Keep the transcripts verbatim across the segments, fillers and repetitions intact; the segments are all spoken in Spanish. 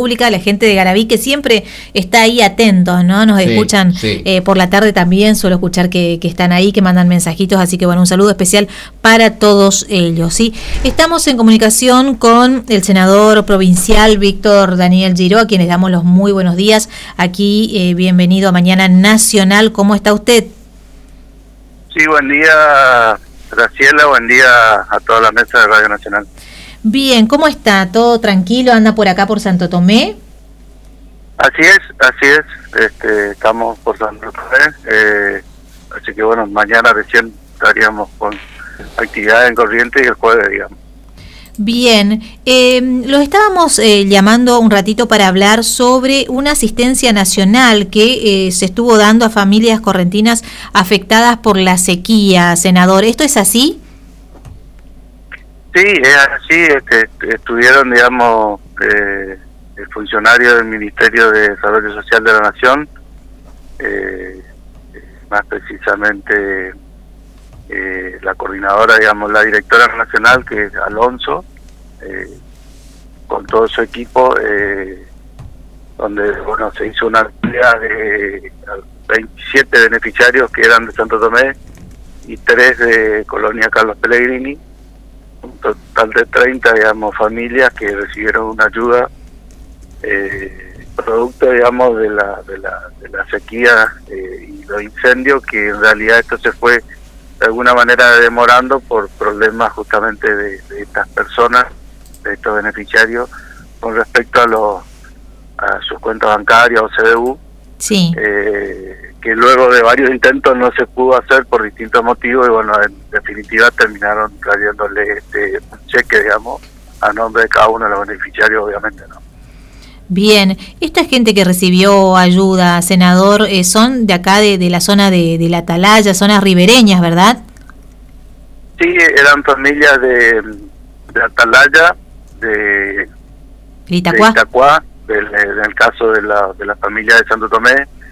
República, la gente de Garaví que siempre está ahí atentos, ¿no? Nos sí, escuchan sí. Eh, por la tarde también, suelo escuchar que, que están ahí, que mandan mensajitos, así que bueno, un saludo especial para todos ellos, ¿sí? Estamos en comunicación con el senador provincial Víctor Daniel Giró, a quienes damos los muy buenos días. Aquí, eh, bienvenido a Mañana Nacional. ¿Cómo está usted? Sí, buen día, Graciela, buen día a toda la mesa de Radio Nacional. Bien, ¿cómo está? ¿Todo tranquilo? ¿Anda por acá por Santo Tomé? Así es, así es, este, estamos por Santo Tomé, eh, así que bueno, mañana recién estaríamos con actividad en Corrientes y el jueves, digamos. Bien, eh, los estábamos eh, llamando un ratito para hablar sobre una asistencia nacional que eh, se estuvo dando a familias correntinas afectadas por la sequía, senador. ¿Esto es así? Sí, es así. Este, estuvieron, digamos, eh, el funcionario del Ministerio de Desarrollo Social de la Nación, eh, más precisamente Eh, la coordinadora, digamos, la directora nacional, que es Alonso, eh, con todo su equipo, eh, donde bueno se hizo una asamblea de veintisiete beneficiarios que eran de Santo Tomé y tres de Colonia Carlos Pellegrini, un total de treinta, digamos, familias que recibieron una ayuda eh, producto, digamos, de la de la, de la sequía eh, y los incendios, que en realidad esto se fue de alguna manera demorando por problemas justamente de, de estas personas, de estos beneficiarios, con respecto a los a sus cuentas bancarias o C D U, sí. eh, que luego de varios intentos no se pudo hacer por distintos motivos y bueno, en definitiva terminaron trayéndole este un cheque, digamos, a nombre de cada uno de los beneficiarios, obviamente, ¿no? Bien, esta gente que recibió ayuda, senador, eh, son de acá, de, de la zona de, de la Atalaya, zonas ribereñas, ¿verdad? Sí, eran familias de, de Atalaya, de Itacuá, de Itacuá, del, en el caso de la, de la familia de Santo Tomé,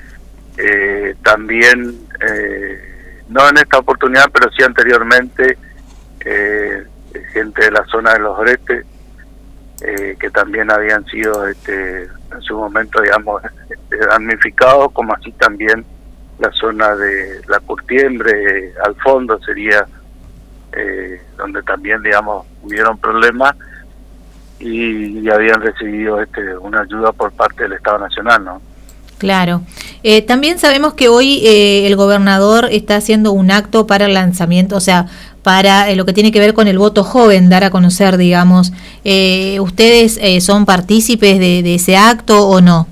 eh, también, eh, no en esta oportunidad, pero sí anteriormente, eh, gente de la zona de los Orestes, Eh, que también habían sido este, en su momento, digamos, este, damnificados, como así también la zona de la Curtiembre, al fondo sería eh, donde también, digamos, hubieron problemas y, y habían recibido este, una ayuda por parte del Estado Nacional, ¿no? Claro. Eh, también sabemos que hoy eh, el gobernador está haciendo un acto para el lanzamiento, o sea, para eh, lo que tiene que ver con el voto joven, dar a conocer, digamos. Eh, ¿Ustedes eh, son partícipes de, de ese acto o no?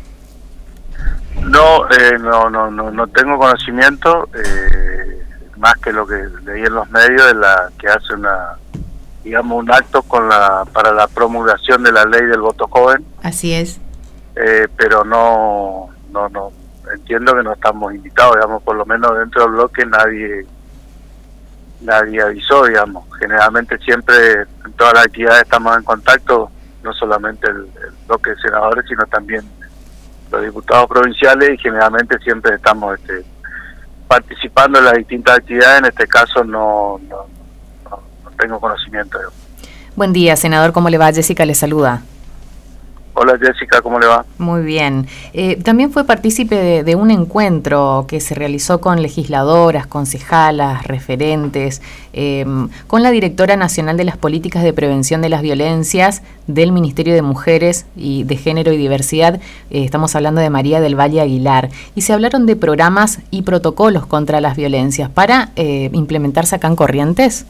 No, eh, no, no, no, no tengo conocimiento, eh, más que lo que leí en los medios, de la que hace una, digamos, un acto con la para la promulgación de la ley del voto joven. Así es. Eh, pero no, no, no, entiendo que no estamos invitados, digamos, por lo menos dentro del bloque nadie, nadie avisó, digamos. Generalmente siempre en todas las actividades estamos en contacto, no solamente el, el bloque de senadores, sino también los diputados provinciales, y generalmente siempre estamos este, participando en las distintas actividades. En este caso no, no, no, no tengo conocimiento. Digamos. Buen día, senador, ¿cómo le va? Jessica le saluda. Hola Jessica, ¿cómo le va? Muy bien. Eh, también fue partícipe de, de un encuentro que se realizó con legisladoras, concejalas, referentes, eh, con la directora nacional de las políticas de prevención de las violencias del Ministerio de Mujeres y de Género y Diversidad. Eh, estamos hablando de María del Valle Aguilar. Y se hablaron de programas y protocolos contra las violencias para eh, implementarse acá en Corrientes.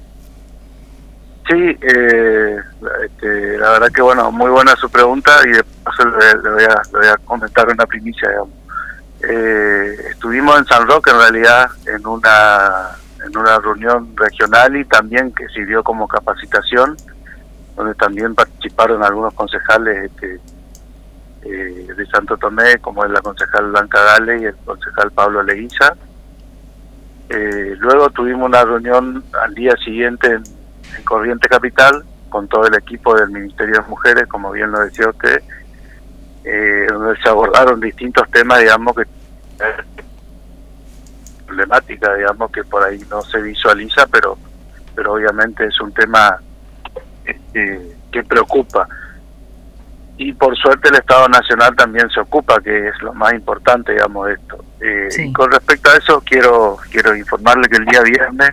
Sí, eh, este, la verdad que bueno, muy buena su pregunta y de paso le, le, voy, a, le voy a comentar una primicia, digamos. Eh, estuvimos en San Roque en realidad en una en una reunión regional y también que sirvió como capacitación, donde también participaron algunos concejales este, eh, de Santo Tomé, como es la concejal Blanca Gale y el concejal Pablo Leguiza. Eh, luego tuvimos una reunión al día siguiente en en Corrientes Capital, con todo el equipo del Ministerio de Mujeres, como bien lo decía usted, eh, donde se abordaron distintos temas, digamos, que eh, problemática, digamos, que por ahí no se visualiza, pero pero obviamente es un tema este, que preocupa. y por suerte el Estado Nacional también se ocupa, que es lo más importante, digamos, de esto. Eh, sí. Con respecto a eso, quiero quiero informarle que el día viernes,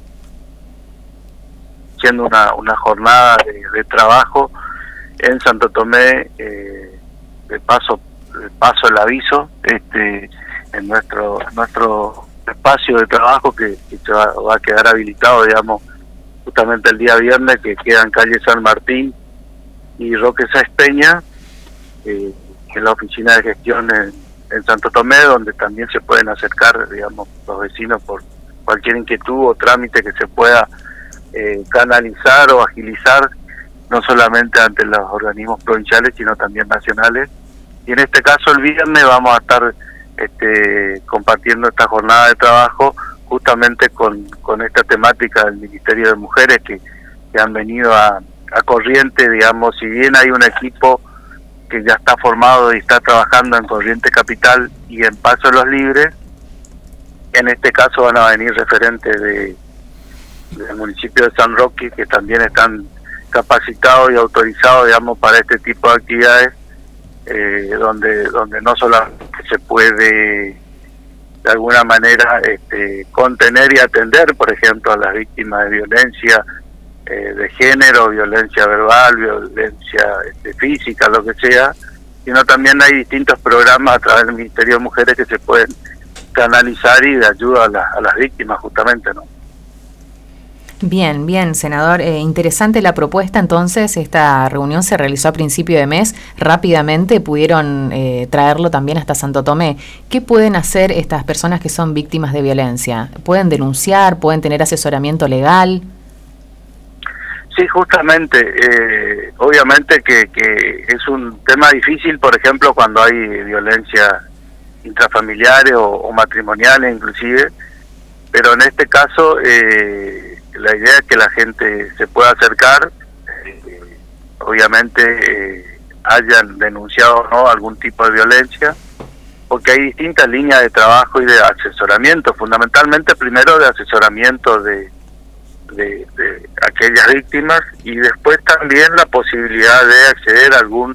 siendo una, una jornada de, de trabajo en Santo Tomé, eh, de paso de paso el aviso, este en nuestro nuestro espacio de trabajo que, que se va, va a quedar habilitado, digamos, justamente el día viernes, que queda en calle San Martín y Roque Sáez Peña, eh, que es la oficina de gestión en, en Santo Tomé, donde también se pueden acercar, digamos, los vecinos por cualquier inquietud o trámite que se pueda eh, canalizar o agilizar, no solamente ante los organismos provinciales, sino también nacionales. Y en este caso el viernes vamos a estar este, compartiendo esta jornada de trabajo justamente con, con esta temática del Ministerio de Mujeres que, que han venido a, a Corriente, digamos, si bien hay un equipo que ya está formado y está trabajando en Corriente Capital y en Paso de los Libres, en este caso van a venir referentes de, del municipio de San Roque, que también están capacitados y autorizados, digamos, para este tipo de actividades, eh, donde donde no solamente se puede de alguna manera este, contener y atender, por ejemplo, a las víctimas de violencia eh, de género, violencia verbal, violencia este, física, lo que sea, sino también hay distintos programas a través del Ministerio de Mujeres que se pueden canalizar y de ayuda a, la, a las víctimas, justamente, ¿no? Bien, bien, senador. Eh, interesante la propuesta. Entonces, esta reunión se realizó a principio de mes. Rápidamente pudieron eh, traerlo también hasta Santo Tomé. ¿Qué pueden hacer estas personas que son víctimas de violencia? ¿Pueden denunciar? ¿Pueden tener asesoramiento legal? Sí, justamente. Eh, obviamente que, que es un tema difícil, por ejemplo, cuando hay violencia intrafamiliares o, o matrimoniales inclusive, pero en este caso eh, la idea es que la gente se pueda acercar, eh, obviamente eh, hayan denunciado o no algún tipo de violencia, porque hay distintas líneas de trabajo y de asesoramiento, fundamentalmente primero de asesoramiento de, de, de aquellas víctimas, y después también la posibilidad de acceder a algún,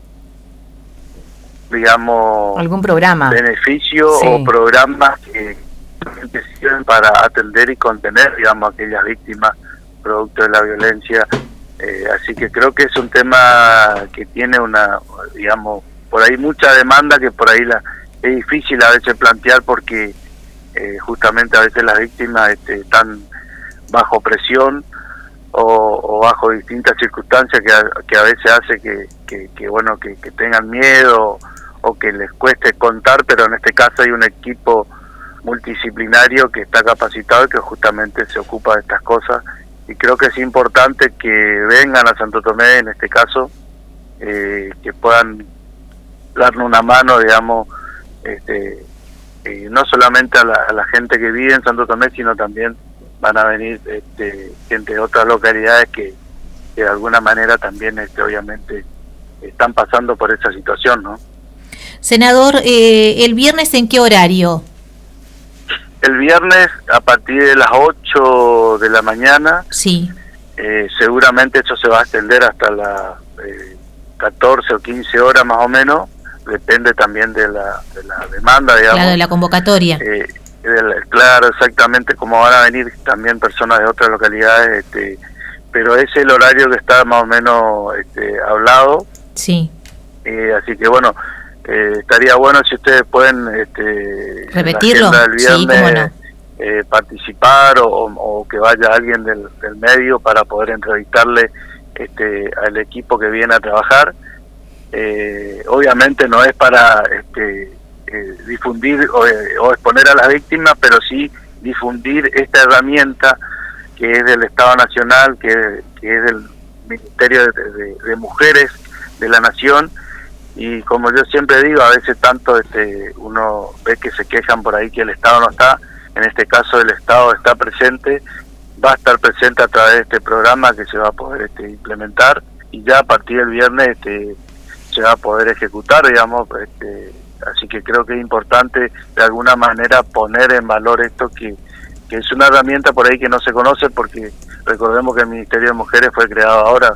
digamos, algún programa, beneficio sí. o programas que que sirven para atender y contener, digamos, a aquellas víctimas producto de la violencia. Eh, así que creo que es un tema que tiene una, digamos, por ahí mucha demanda, que por ahí la es difícil a veces plantear, porque eh, justamente a veces las víctimas este, están bajo presión o, o bajo distintas circunstancias que a, que a veces hace que, que, que bueno que, que tengan miedo o que les cueste contar, pero en este caso hay un equipo multidisciplinario que está capacitado y que justamente se ocupa de estas cosas, y creo que es importante que vengan a Santo Tomé en este caso, eh, que puedan darle una mano, digamos, este, eh, no solamente a la, a la gente que vive en Santo Tomé, sino también van a venir este, gente de otras localidades que, que de alguna manera también este, obviamente están pasando por esa situación, ¿no? Senador, eh, ¿el viernes en qué horario? El viernes a partir de las ocho de la mañana. Sí. Eh, seguramente eso se va a extender hasta las eh, catorce o quince horas más o menos. Depende también de la, de la demanda, digamos. Claro, de la convocatoria. Eh, de la, claro, exactamente, como van a venir también personas de otras localidades, este, pero ese es el horario que está más o menos este, hablado. Sí. Eh, así que bueno, Eh, estaría bueno si ustedes pueden este, repetirlo, el viernes, sí, cómo no. eh, participar o, o que vaya alguien del, del medio para poder entrevistarle este, al equipo que viene a trabajar. Eh, obviamente no es para este, eh, difundir o, o exponer a las víctimas, pero sí difundir esta herramienta que es del Estado Nacional, que, que es del Ministerio de, de, de Mujeres de la Nación. Y como yo siempre digo, a veces tanto este uno ve que se quejan por ahí que el Estado no está. En este caso el Estado está presente, va a estar presente a través de este programa que se va a poder este, implementar, y ya a partir del viernes este, se va a poder ejecutar, digamos. Este, así que creo que es importante de alguna manera poner en valor esto, que, que es una herramienta por ahí que no se conoce, porque recordemos que el Ministerio de Mujeres fue creado ahora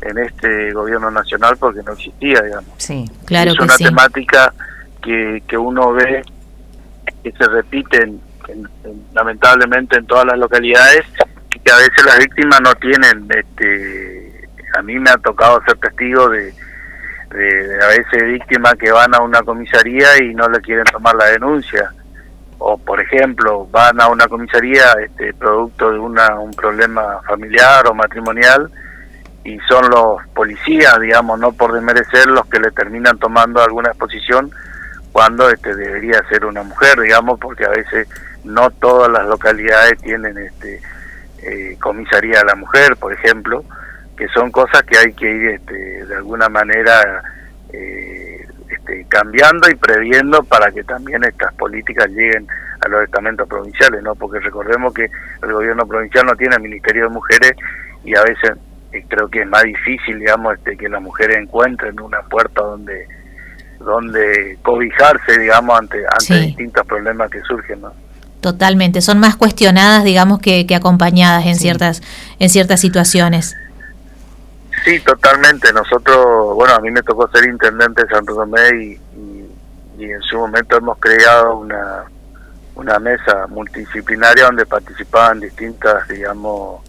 en este gobierno nacional porque no existía, digamos. Sí, claro. Es que una sí. temática que, que uno ve que se repite en, en, en, lamentablemente en todas las localidades, y que a veces las víctimas no tienen, este, a mí me ha tocado ser testigo de, de, de a veces víctimas que van a una comisaría y no le quieren tomar la denuncia, o por ejemplo van a una comisaría este, producto de una un problema familiar o matrimonial, y son los policías, digamos, no por desmerecer, los que le terminan tomando alguna exposición cuando este debería ser una mujer, digamos, porque a veces no todas las localidades tienen este eh, comisaría de la mujer, por ejemplo, que son cosas que hay que ir este, de alguna manera eh, este, cambiando y previendo para que también estas políticas lleguen a los estamentos provinciales, ¿no? Porque recordemos que el gobierno provincial no tiene ministerio de mujeres, y a veces eh, creo que es más difícil, digamos, este, que las mujeres encuentren una puerta donde donde cobijarse, digamos, ante ante sí. distintos problemas que surgen, ¿no? Totalmente, son más cuestionadas, digamos, que, que acompañadas en sí. ciertas en ciertas situaciones. Sí, totalmente. Nosotros, bueno, a mí me tocó ser intendente de Santo Tomé y, y, y en su momento hemos creado una una mesa multidisciplinaria donde participaban distintas, digamos,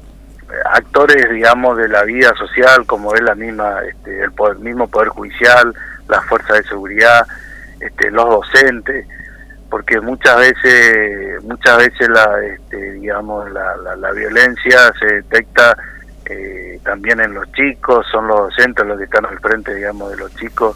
actores, digamos, de la vida social, como es la misma, este, el poder, mismo poder judicial, las fuerzas de seguridad, este, los docentes, porque muchas veces, muchas veces la, este, digamos, la, la, la violencia se detecta eh, también en los chicos, son los docentes los que están al frente, digamos, de los chicos,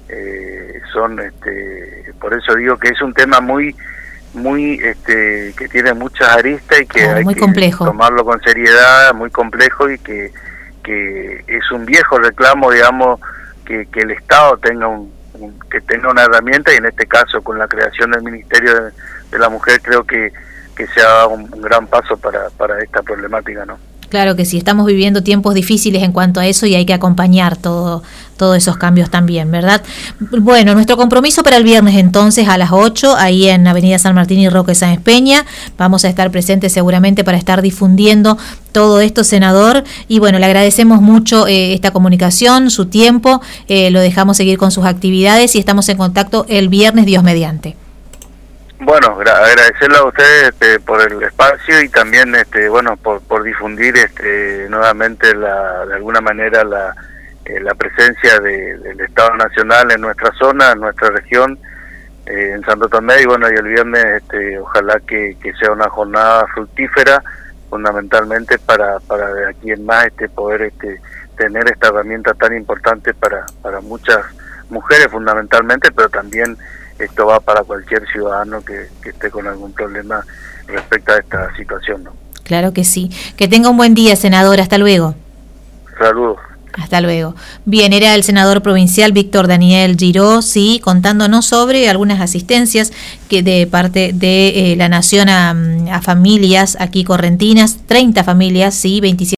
eh, son, este, por eso digo que es un tema muy muy este que tiene muchas aristas y que oh, hay que complejo. tomarlo con seriedad, muy complejo, y que que es un viejo reclamo, digamos, que, que el Estado tenga un, un que tenga una herramienta, y en este caso con la creación del Ministerio de, de la Mujer creo que que se ha dado un, un gran paso para para esta problemática, ¿no? Claro que sí, estamos viviendo tiempos difíciles en cuanto a eso y hay que acompañar todo todos esos cambios también, ¿verdad? Bueno, nuestro compromiso para el viernes entonces a las ocho, ahí en Avenida San Martín y Roque Sáenz Peña. Vamos a estar presentes seguramente para estar difundiendo todo esto, senador. Y bueno, le agradecemos mucho eh, esta comunicación, su tiempo, eh, lo dejamos seguir con sus actividades y estamos en contacto el viernes, Dios mediante. Bueno, agradecerle a ustedes este, por el espacio y también este, bueno, por, por difundir este, nuevamente la, de alguna manera la, eh, la presencia de, del Estado Nacional en nuestra zona, en nuestra región, eh, en Santo Tomé, y bueno, y el viernes este, ojalá que, que sea una jornada fructífera, fundamentalmente para, para de aquí en más este, poder este, tener esta herramienta tan importante para, para muchas mujeres fundamentalmente, pero también esto va para cualquier ciudadano que, que esté con algún problema respecto a esta situación, ¿no? Claro que sí. Que tenga un buen día, senador. Hasta luego. Saludos. Hasta luego. Bien, era el senador provincial Víctor Daniel Giró, sí, contándonos sobre algunas asistencias que de parte de eh, la Nación a, a familias aquí correntinas, treinta familias, sí, veintisiete